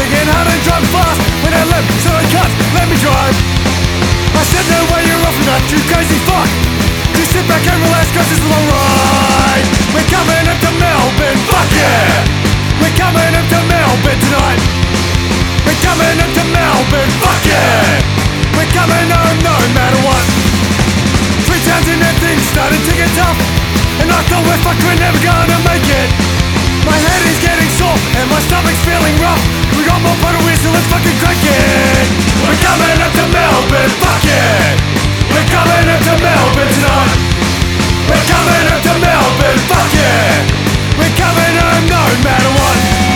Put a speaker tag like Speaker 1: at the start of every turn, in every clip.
Speaker 1: Working hard and driving fast. When I left, so I cut, let me drive. I said no way, you're off that, you crazy fuck. Just sit back and relax, cause it's a long ride. We're coming up to Melbourne, fuck yeah. We're coming up to Melbourne tonight. We're coming up to Melbourne, fuck yeah. We're coming home no matter what. 3 times and then things started to get tough, and I thought we're fucked, we're never gonna make it. My head is getting sore and my stomach's feeling rough. We got more butter wheels, so let's fucking crank it. We're coming up to Melbourne, fuck yeah. We're coming up to Melbourne tonight. We're coming up to Melbourne, fuck yeah. We're coming home no matter what.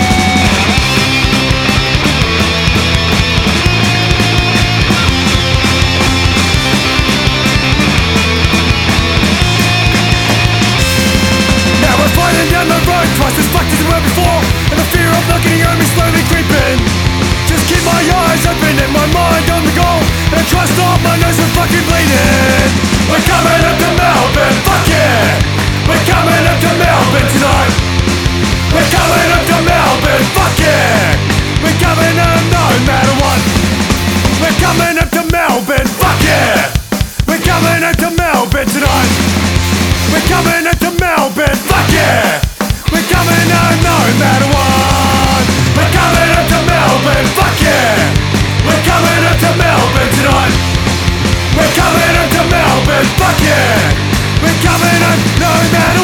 Speaker 1: Now we're flying down the road, twice as fucked as we were before, and the fear of not getting home is slowly creeping. Just keep my eyes open and my mind on the goal, and I try to stop my nose from fucking bleeding. We're coming up to Melbourne, fuck yeah. We're coming up to Melbourne tonight. We're coming up to Melbourne, fuck yeah. We're coming home no matter what. We're coming up to Melbourne, fuck yeah. We're coming up to Melbourne tonight. We're coming up to Melbourne, fuck yeah. We're coming home no matter what. We're coming up to Melbourne, fuck yeah. We're coming up to Melbourne tonight. We're coming up to Melbourne, fuck yeah. We're coming home no matter what.